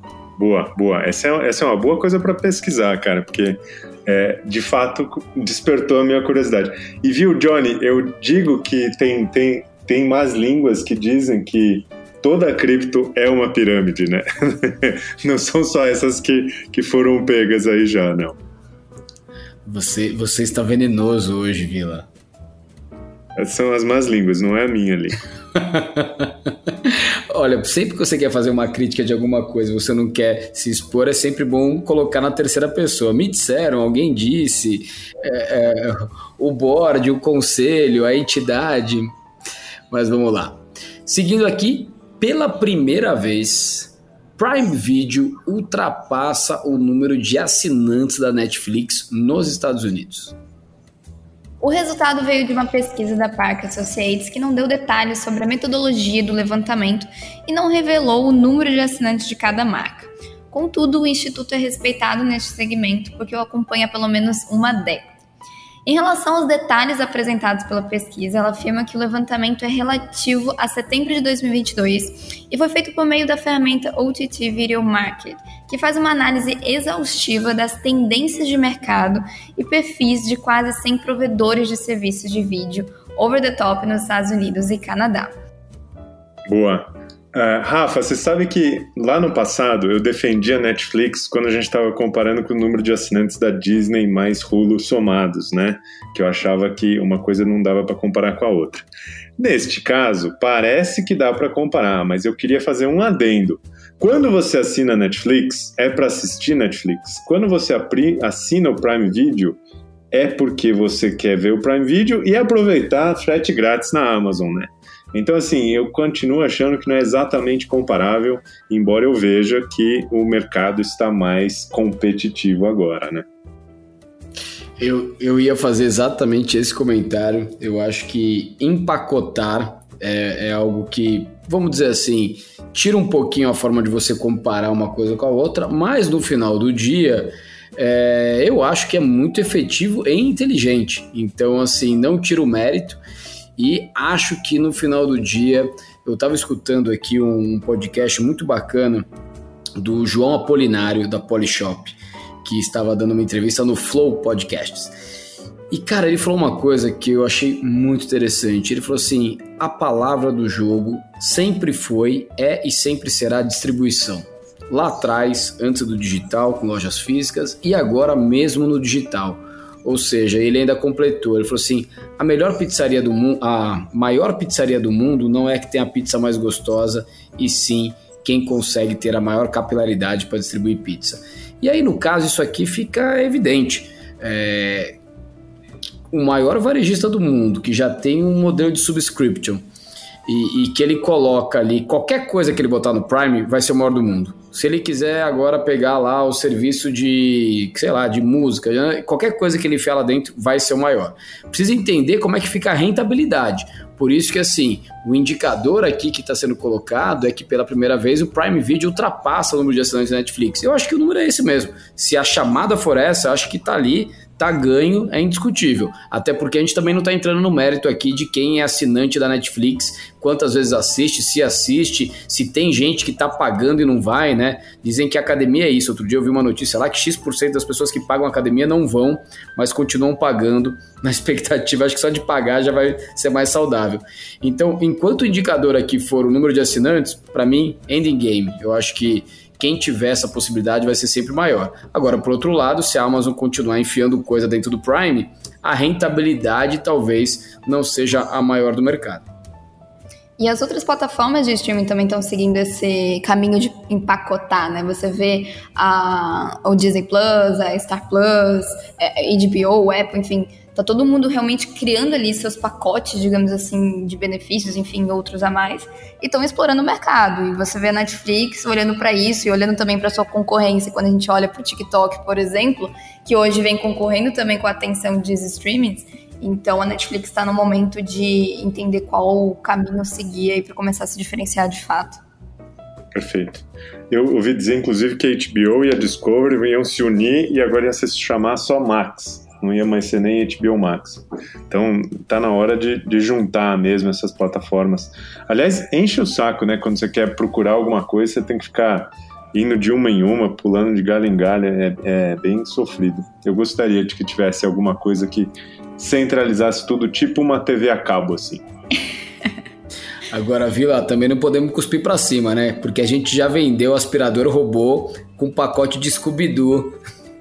Boa, boa. Essa é, essa é uma boa coisa para pesquisar, cara, porque é, de fato despertou a minha curiosidade. E viu, Johnny, eu digo que tem, tem, tem más línguas que dizem que toda a cripto é uma pirâmide, né? Não são só essas que, que foram pegas aí já, não. Você, você está venenoso hoje, Vila. Essas são as más línguas, não é a minha ali. Olha, sempre que você quer fazer uma crítica de alguma coisa, você não quer se expor, é sempre bom colocar na terceira pessoa. Me disseram, alguém disse, é, é, o board, o conselho, a entidade. Mas vamos lá. Seguindo aqui, pela primeira vez, Prime Video ultrapassa o número de assinantes da Netflix nos Estados Unidos. O resultado veio de uma pesquisa da Park Associates que não deu detalhes sobre a metodologia do levantamento e não revelou o número de assinantes de cada marca. Contudo, o Instituto é respeitado neste segmento porque o acompanha há pelo menos uma década. Em relação aos detalhes apresentados pela pesquisa, ela afirma que o levantamento é relativo a setembro de dois mil e vinte e dois e foi feito por meio da ferramenta O T T Video Market, que faz uma análise exaustiva das tendências de mercado e perfis de quase cem provedores de serviços de vídeo over the top nos Estados Unidos e Canadá. Boa. Uh, Rafa, você sabe que lá no passado eu defendi a Netflix quando a gente estava comparando com o número de assinantes da Disney mais Hulu somados, né? Que eu achava que uma coisa não dava para comparar com a outra. Neste caso, parece que dá para comparar, mas eu queria fazer um adendo. Quando você assina a Netflix, é para assistir Netflix. Quando você assina o Prime Video, é porque você quer ver o Prime Video e aproveitar frete grátis na Amazon, né? Então, assim, eu continuo achando que não é exatamente comparável, embora eu veja que o mercado está mais competitivo agora, né? Eu, eu ia fazer exatamente esse comentário. Eu acho que empacotar é, é algo que, vamos dizer assim, tira um pouquinho a forma de você comparar uma coisa com a outra, mas no final do dia, é, eu acho que é muito efetivo e inteligente. Então, assim, não tira o mérito. E acho que no final do dia, eu estava escutando aqui um podcast muito bacana do João Apolinário, da Polishop, que estava dando uma entrevista no Flow Podcasts. E, cara, ele falou uma coisa que eu achei muito interessante. Ele falou assim, a palavra do jogo sempre foi, é e sempre será distribuição. Lá atrás, antes do digital, com lojas físicas, e agora mesmo no digital. Ou seja, ele ainda completou, ele falou assim, a melhor pizzaria do mundo, a maior pizzaria do mundo não é que tem a pizza mais gostosa, e sim quem consegue ter a maior capilaridade para distribuir pizza. E aí, no caso, isso aqui fica evidente. É, o maior varejista do mundo, que já tem um modelo de subscription, e, e que ele coloca ali, qualquer coisa que ele botar no Prime, vai ser o maior do mundo. Se ele quiser agora pegar lá o serviço de, sei lá, de música, qualquer coisa que ele enfiar lá dentro vai ser o maior. Precisa entender como é que fica a rentabilidade. Por isso que, assim, o indicador aqui que está sendo colocado é que pela primeira vez o Prime Video ultrapassa o número de assinantes da Netflix. Eu acho que o número é esse mesmo. Se a chamada for essa, eu acho que está ali, tá ganho, é indiscutível. Até porque a gente também não está entrando no mérito aqui de quem é assinante da Netflix, quantas vezes assiste, se assiste, se tem gente que está pagando e não vai, né? Dizem que a academia é isso. Outro dia eu vi uma notícia lá que X por cento das pessoas que pagam a academia não vão, mas continuam pagando na expectativa, acho que só de pagar já vai ser mais saudável. Então, enquanto o indicador aqui for o número de assinantes, para mim, ending game. Eu acho que quem tiver essa possibilidade vai ser sempre maior. Agora, por outro lado, se a Amazon continuar enfiando coisa dentro do Prime, a rentabilidade talvez não seja a maior do mercado. E as outras plataformas de streaming também estão seguindo esse caminho de empacotar, né? Você vê a, o Disney Plus, a Star Plus, a H B O, o Apple, enfim, tá todo mundo realmente criando ali seus pacotes, digamos assim, de benefícios, enfim, outros a mais, e estão explorando o mercado. E você vê a Netflix olhando para isso e olhando também para sua concorrência. Quando a gente olha para o TikTok, por exemplo, que hoje vem concorrendo também com a atenção dos streamings, então a Netflix está no momento de entender qual o caminho seguir aí para começar a se diferenciar de fato. Perfeito. Eu ouvi dizer, inclusive, que a H B O e a Discovery iam se unir e agora ia se chamar só Max. Não ia mais ser nem H B O Max. Então, tá na hora de, de juntar mesmo essas plataformas. Aliás, enche o saco, né? Quando você quer procurar alguma coisa, você tem que ficar indo de uma em uma, pulando de galho em galho. É, é bem sofrido. Eu gostaria de que tivesse alguma coisa que centralizasse tudo, tipo uma T V a cabo, assim. Agora, Vila, também não podemos cuspir pra cima, né? Porque a gente já vendeu aspirador robô com pacote de Scooby-Doo.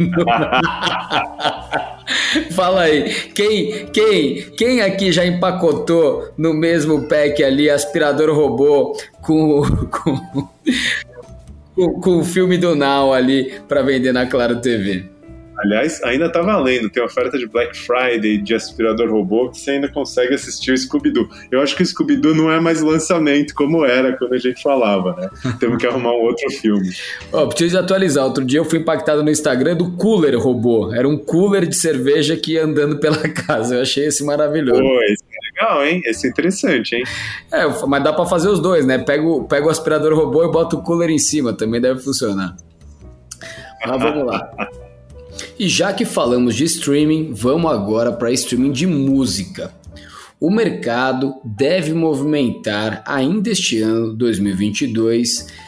Fala aí, quem, quem, quem aqui já empacotou no mesmo pack ali aspirador robô com, com, com, com o filme do Now ali para vender na Claro T V? Aliás, ainda tá valendo, tem oferta de Black Friday de aspirador robô que você ainda consegue assistir o Scooby-Doo. Eu acho que o Scooby-Doo não é mais lançamento como era quando a gente falava, né? Temos que arrumar um outro filme. Ó, oh, preciso atualizar, outro dia eu fui impactado no Instagram do cooler robô, era um cooler de cerveja que ia andando pela casa, eu achei esse maravilhoso. Pô, esse é legal, hein? Esse é interessante, hein? É, mas dá pra fazer os dois, né? Pego, pego o aspirador robô e boto o cooler em cima, também deve funcionar. Mas vamos lá. E já que falamos de streaming, vamos agora para streaming de música. O mercado deve movimentar ainda este ano, dois mil e vinte e dois,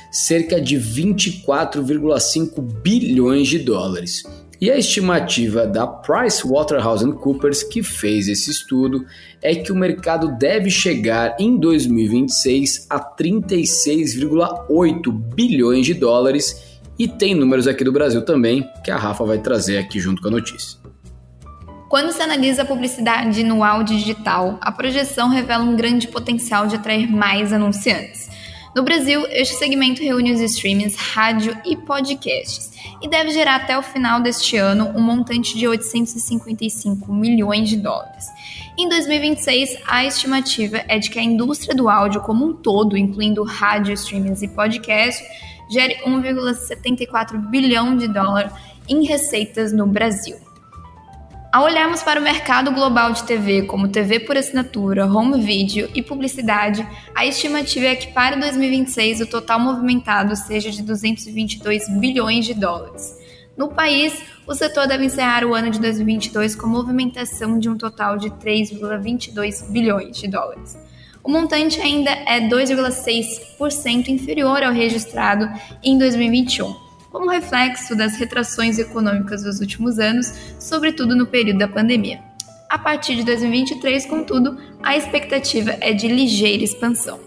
cerca de vinte e quatro vírgula cinco bilhões de dólares. E a estimativa da PricewaterhouseCoopers, que fez esse estudo, é que o mercado deve chegar em dois mil e vinte e seis a trinta e seis vírgula oito bilhões de dólares, e tem números aqui do Brasil também, que a Rafa vai trazer aqui junto com a notícia. Quando se analisa a publicidade no áudio digital, a projeção revela um grande potencial de atrair mais anunciantes. No Brasil, este segmento reúne os streamings, rádio e podcasts e deve gerar até o final deste ano um montante de oitocentos e cinquenta e cinco milhões de dólares. Em dois mil e vinte e seis, a estimativa é de que a indústria do áudio como um todo, incluindo rádio, streamings e podcast, gere um vírgula setenta e quatro bilhão de dólares em receitas no Brasil. Ao olharmos para o mercado global de T V, como T V por assinatura, home video e publicidade, a estimativa é que para dois mil e vinte e seis o total movimentado seja de duzentos e vinte e dois bilhões de dólares. No país, o setor deve encerrar o ano de dois mil e vinte e dois com movimentação de um total de três vírgula vinte e dois bilhões de dólares. O montante ainda é dois vírgula seis por cento inferior ao registrado em dois mil e vinte e um. Como reflexo das retrações econômicas dos últimos anos, sobretudo no período da pandemia. A partir de dois mil e vinte e três, contudo, a expectativa é de ligeira expansão.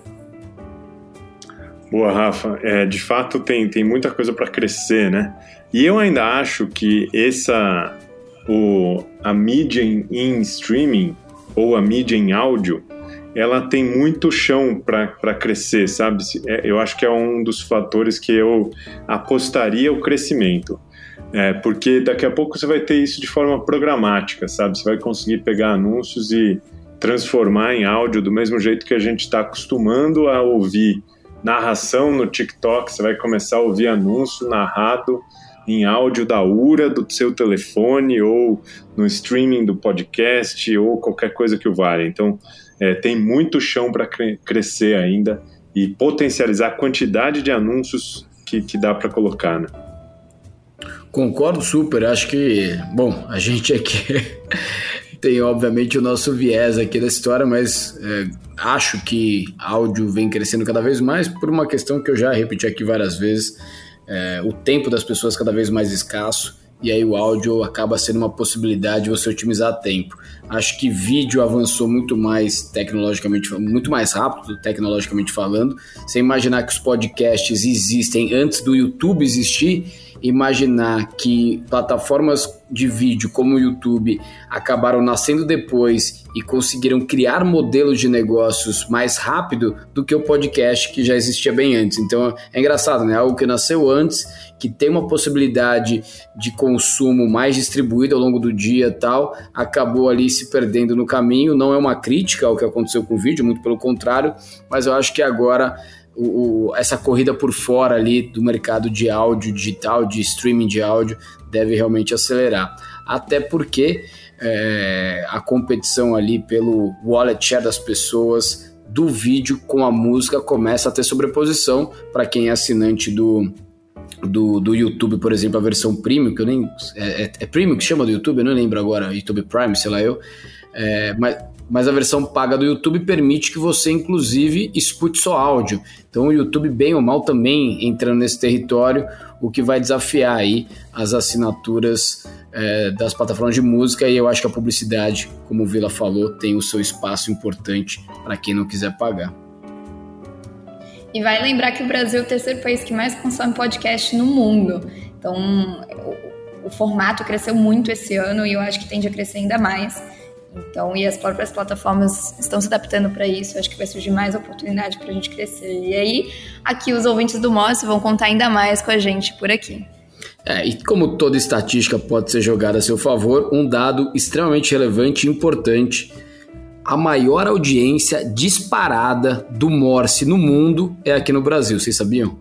Boa, Rafa. É, de fato, tem, tem muita coisa para crescer, né? E eu ainda acho que essa, o, a mídia em, em streaming ou a mídia em áudio, ela tem muito chão para crescer, sabe? Eu acho que é um dos fatores que eu apostaria o crescimento. É, porque daqui a pouco você vai ter isso de forma programática, sabe? Você vai conseguir pegar anúncios e transformar em áudio do mesmo jeito que a gente está acostumando a ouvir narração no TikTok. Você vai começar a ouvir anúncio narrado em áudio da U R A, do seu telefone, ou no streaming do podcast, ou qualquer coisa que o valha. Então, É, tem muito chão para cre- crescer ainda e potencializar a quantidade de anúncios que, que dá para colocar, né? Concordo super, acho que, bom, a gente aqui tem obviamente o nosso viés aqui da história, mas é, acho que áudio vem crescendo cada vez mais por uma questão que eu já repeti aqui várias vezes, é, o tempo das pessoas cada vez mais escasso, e aí o áudio acaba sendo uma possibilidade de você otimizar tempo. Acho que vídeo avançou muito mais tecnologicamente, muito mais rápido, tecnologicamente falando. Você imaginar que os podcasts existem antes do YouTube existir, imaginar que plataformas de vídeo como o YouTube acabaram nascendo depois e conseguiram criar modelos de negócios mais rápido do que o podcast que já existia bem antes. Então é engraçado, né? Algo que nasceu antes, que tem uma possibilidade de consumo mais distribuído ao longo do dia e tal, acabou ali se perdendo no caminho. Não é uma crítica ao que aconteceu com o vídeo, muito pelo contrário, mas eu acho que agora O, o, essa corrida por fora ali do mercado de áudio digital, de streaming de áudio, deve realmente acelerar. Até porque é, a competição ali pelo wallet share das pessoas do vídeo com a música começa a ter sobreposição. Para quem é assinante do, do, do YouTube, por exemplo, a versão Premium, que eu nem... É, é, é Premium que chama do YouTube? Eu não lembro agora, YouTube Prime, sei lá eu. É, mas... mas a versão paga do YouTube permite que você, inclusive, escute só áudio. Então o YouTube, bem ou mal, também entrando nesse território, o que vai desafiar aí as assinaturas é, das plataformas de música, e eu acho que a publicidade, como o Vila falou, tem o seu espaço importante para quem não quiser pagar. E vai lembrar que o Brasil é o terceiro país que mais consome podcast no mundo. Então o, o formato cresceu muito esse ano e eu acho que tende a crescer ainda mais. Então, e as próprias plataformas estão se adaptando para isso. Eu acho que vai surgir mais oportunidade para a gente crescer. E aí, aqui os ouvintes do Morse vão contar ainda mais com a gente por aqui. É, e como toda estatística pode ser jogada a seu favor, um dado extremamente relevante e importante: a maior audiência disparada do Morse no mundo é aqui no Brasil. Vocês sabiam?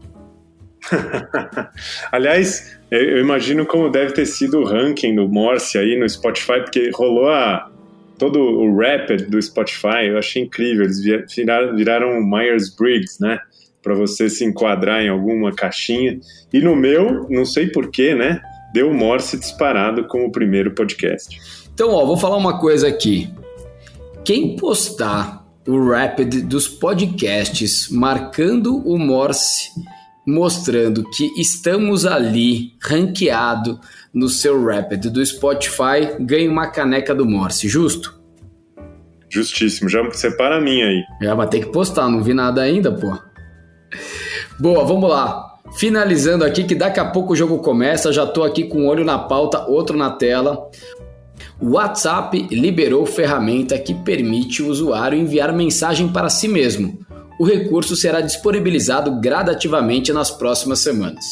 Aliás, eu imagino como deve ter sido o ranking do Morse aí no Spotify, porque rolou a... todo o Rapid do Spotify. Eu achei incrível, eles viraram, viraram Myers-Briggs, né, para você se enquadrar em alguma caixinha, e no meu, não sei porquê, né, deu o Morse disparado como o primeiro podcast. Então, ó, vou falar uma coisa aqui, quem postar o Rapid dos podcasts marcando o Morse mostrando que estamos ali, ranqueado no seu Rapid do Spotify, ganha uma caneca do Morse, justo? Justíssimo, já separa a minha aí. Já vai ter que postar, não vi nada ainda, pô. Boa, vamos lá. Finalizando aqui, que daqui a pouco o jogo começa, já tô aqui com um olho na pauta, outro na tela. O WhatsApp liberou ferramenta que permite o usuário enviar mensagem para si mesmo. O recurso será disponibilizado gradativamente nas próximas semanas.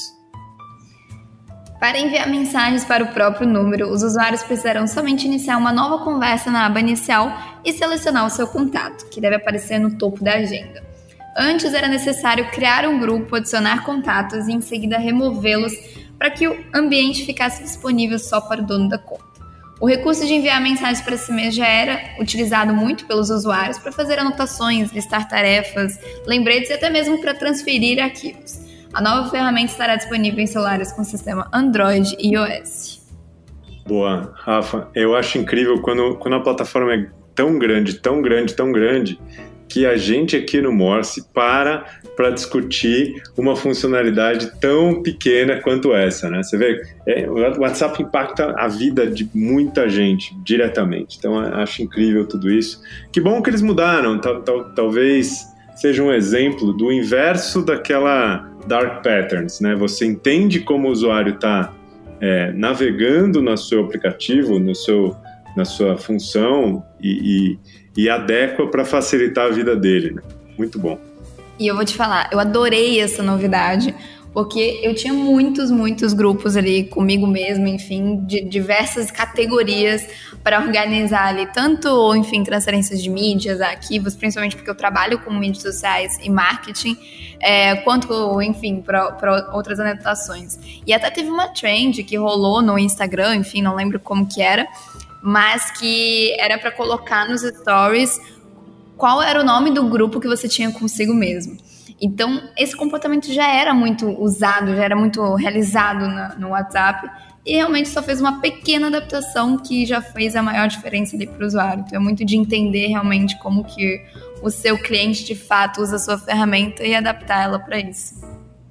Para enviar mensagens para o próprio número, os usuários precisarão somente iniciar uma nova conversa na aba inicial e selecionar o seu contato, que deve aparecer no topo da agenda. Antes era necessário criar um grupo, adicionar contatos e em seguida removê-los para que o ambiente ficasse disponível só para o dono da conta. O recurso de enviar mensagens para si mesmo já era utilizado muito pelos usuários para fazer anotações, listar tarefas, lembretes e até mesmo para transferir arquivos. A nova ferramenta estará disponível em celulares com sistema Android e iOS. Boa, Rafa. Eu acho incrível quando, quando a plataforma é tão grande, tão grande, tão grande, que a gente aqui no Morse para para discutir uma funcionalidade tão pequena quanto essa, né? Você vê, é, o WhatsApp impacta a vida de muita gente diretamente. Então, acho incrível tudo isso. Que bom que eles mudaram. Tal, tal, talvez seja um exemplo do inverso daquela dark patterns, né? Você entende como o usuário está é, navegando no seu aplicativo, no seu, na sua função e, e, e adequa para facilitar a vida dele, né? Muito bom. E eu vou te falar, eu adorei essa novidade, porque eu tinha muitos, muitos grupos ali comigo mesmo, enfim, de diversas categorias para organizar ali, tanto, enfim, transferências de mídias, arquivos, principalmente porque eu trabalho com mídias sociais e marketing, é, quanto, enfim, para outras anotações. E até teve uma trend que rolou no Instagram, enfim, não lembro como que era, mas que era para colocar nos stories qual era o nome do grupo que você tinha consigo mesmo. Então, esse comportamento já era muito usado, já era muito realizado na, no WhatsApp e realmente só fez uma pequena adaptação que já fez a maior diferença ali para o usuário. Então, é muito de entender realmente como que o seu cliente, de fato, usa a sua ferramenta e adaptar ela para isso.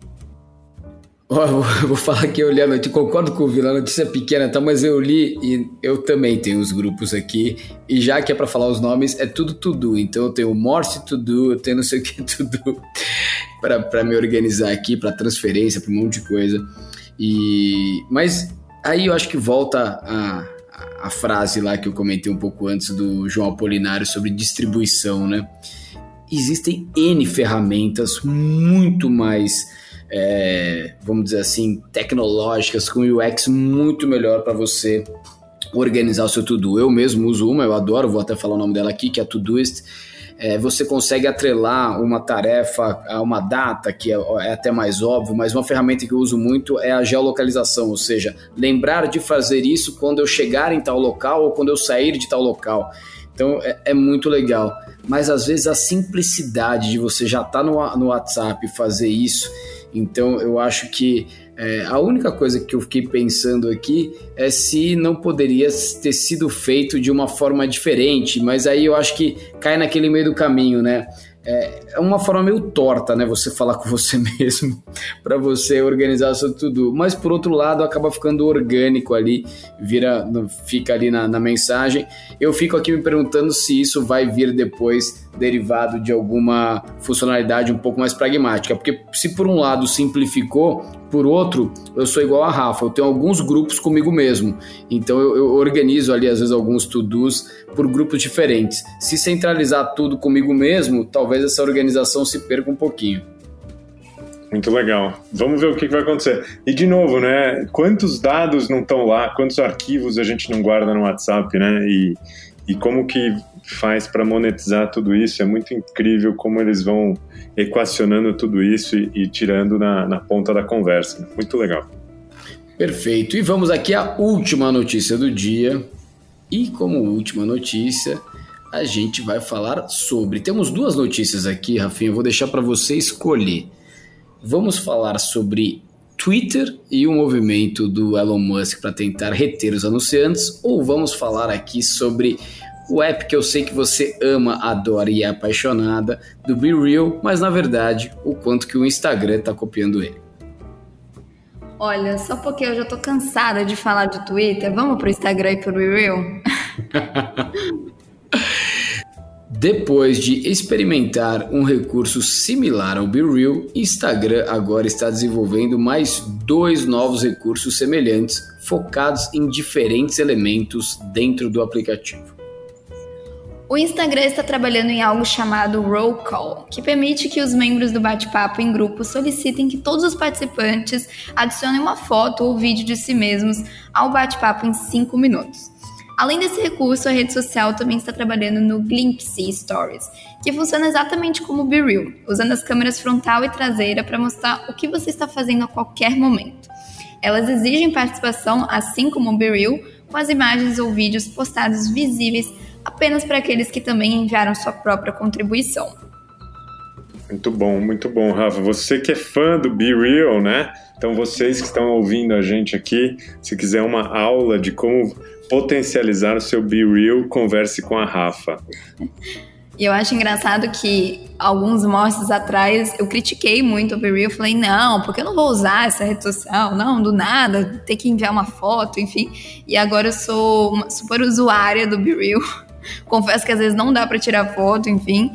Oh, eu vou falar aqui olhando, eu te concordo com o Vila, a notícia é pequena, tá? Mas eu li e eu também tenho os grupos aqui, e já que é para falar os nomes, é tudo to-do, então eu tenho o Morse to-do, eu tenho não sei o que to-do, para me organizar aqui, para transferência, para um monte de coisa, e... mas aí eu acho que volta a, a, a frase lá que eu comentei um pouco antes do João Apolinário sobre distribuição, né? Existem N ferramentas muito mais... É, vamos dizer assim, tecnológicas, com U X muito melhor para você organizar o seu to-do. Eu mesmo uso uma, eu adoro, vou até falar o nome dela aqui, que é a Todoist. É, você consegue atrelar uma tarefa a uma data, que é, é até mais óbvio, mas uma ferramenta que eu uso muito é a geolocalização, ou seja, lembrar de fazer isso quando eu chegar em tal local ou quando eu sair de tal local. Então é, é muito legal, mas às vezes a simplicidade de você já estar tá no, no WhatsApp e fazer isso. Então eu acho que é, a única coisa que eu fiquei pensando aqui é se não poderia ter sido feito de uma forma diferente, mas aí eu acho que cai naquele meio do caminho, né? É uma forma meio torta, né? Você falar com você mesmo para você organizar seu to-do, mas por outro lado acaba ficando orgânico ali, vira, fica ali na, na mensagem. Eu fico aqui me perguntando se isso vai vir depois derivado de alguma funcionalidade um pouco mais pragmática, porque se por um lado simplificou, por outro, eu sou igual a Rafa, eu tenho alguns grupos comigo mesmo, então eu, eu organizo ali às vezes alguns to-dos por grupos diferentes. Se centralizar tudo comigo mesmo, talvez essa organização se perca um pouquinho. Muito legal. Vamos ver o que vai acontecer. E de novo, né? Quantos dados não estão lá, quantos arquivos a gente não guarda no WhatsApp, né? E, e como que faz para monetizar tudo isso? É muito incrível como eles vão equacionando tudo isso e, e tirando na, na ponta da conversa. Muito legal. Perfeito. E vamos aqui à última notícia do dia. E como última notícia, a gente vai falar sobre... Temos duas notícias aqui, Rafinha, eu vou deixar para você escolher. Vamos falar sobre Twitter e o movimento do Elon Musk para tentar reter os anunciantes, ou vamos falar aqui sobre o app que eu sei que você ama, adora e é apaixonada, do BeReal, mas na verdade, o quanto que o Instagram está copiando ele. Olha, só porque eu já tô cansada de falar de Twitter, vamos pro Instagram e pro BeReal? Depois de experimentar um recurso similar ao BeReal, Instagram agora está desenvolvendo mais dois novos recursos semelhantes, focados em diferentes elementos dentro do aplicativo. O Instagram está trabalhando em algo chamado Roll Call, que permite que os membros do bate-papo em grupo solicitem que todos os participantes adicionem uma foto ou vídeo de si mesmos ao bate-papo em cinco minutos. Além desse recurso, a rede social também está trabalhando no Glimpse Stories, que funciona exatamente como o BeReal, usando as câmeras frontal e traseira para mostrar o que você está fazendo a qualquer momento. Elas exigem participação, assim como o BeReal, com as imagens ou vídeos postados visíveis apenas para aqueles que também enviaram sua própria contribuição. Muito bom, muito bom, Rafa. Você que é fã do BeReal, né? Então vocês que estão ouvindo a gente aqui, se quiser uma aula de como potencializar o seu BeReal, converse com a Rafa. E eu acho engraçado que alguns monstros atrás eu critiquei muito o BeReal, falei, não, porque eu não vou usar essa rede social, não, do nada, ter que enviar uma foto, enfim. E agora eu sou uma super usuária do BeReal. Confesso que às vezes não dá para tirar foto, enfim.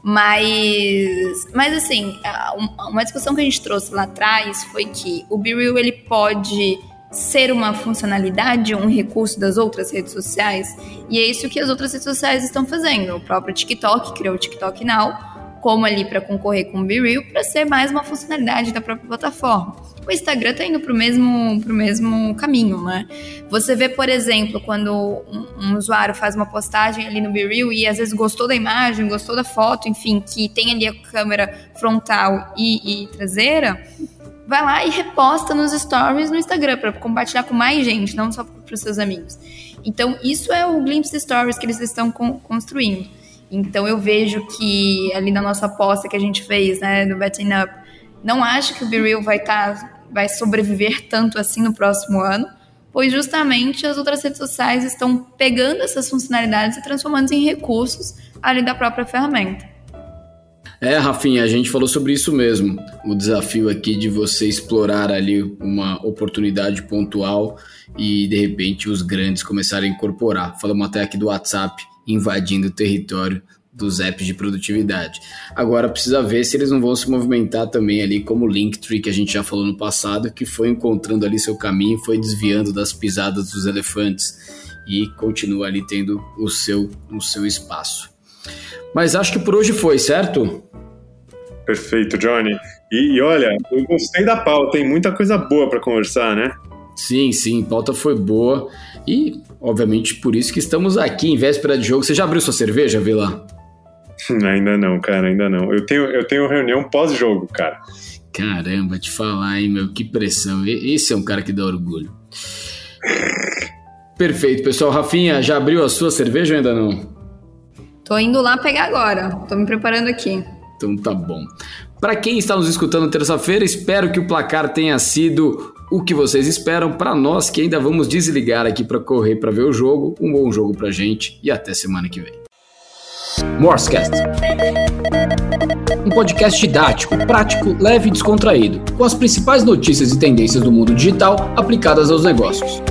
Mas, mas assim, uma discussão que a gente trouxe lá atrás foi que o BeReal ele pode ser uma funcionalidade, um recurso das outras redes sociais, e é isso que as outras redes sociais estão fazendo. O próprio TikTok criou o TikTok Now, como ali para concorrer com o BeReal, para ser mais uma funcionalidade da própria plataforma. O Instagram está indo para o mesmo, pro mesmo caminho, né? Você vê, por exemplo, quando um, um usuário faz uma postagem ali no BeReal e às vezes gostou da imagem, gostou da foto, enfim, que tem ali a câmera frontal e, e traseira, vai lá e reposta nos stories no Instagram para compartilhar com mais gente, não só para os seus amigos. Então, isso é o Glimpse Stories que eles estão con- construindo. Então, eu vejo que ali na nossa aposta que a gente fez, né, do Betting Up, não acho que o BeReal vai, tá, vai sobreviver tanto assim no próximo ano, pois justamente as outras redes sociais estão pegando essas funcionalidades e transformando em recursos ali da própria ferramenta. É, Rafinha, a gente falou sobre isso mesmo. O desafio aqui de você explorar ali uma oportunidade pontual e, de repente, os grandes começarem a incorporar. Falamos até aqui do WhatsApp invadindo o território dos apps de produtividade. Agora precisa ver se eles não vão se movimentar também ali como o Linktree, que a gente já falou no passado, que foi encontrando ali seu caminho, foi desviando das pisadas dos elefantes e continua ali tendo o seu, o seu espaço. Mas acho que por hoje foi, certo? Perfeito, Johnny. E, e olha, eu gostei da pauta, tem muita coisa boa para conversar, né? Sim, sim, a pauta foi boa e, obviamente, por isso que estamos aqui em véspera de jogo. Você já abriu sua cerveja, Vila? Ainda não, cara, ainda não. Eu tenho, eu tenho reunião pós-jogo, cara. Caramba, te falar, hein, meu, que pressão. Esse é um cara que dá orgulho. Perfeito, pessoal. Rafinha, já abriu a sua cerveja ou ainda não? Tô indo lá pegar agora, tô me preparando aqui. Então tá bom. Para quem está nos escutando terça-feira, espero que o placar tenha sido o que vocês esperam. Para nós que ainda vamos desligar aqui para correr para ver o jogo, um bom jogo pra gente e até semana que vem. Morsecast, um podcast didático, prático, leve e descontraído, com as principais notícias e tendências do mundo digital aplicadas aos negócios.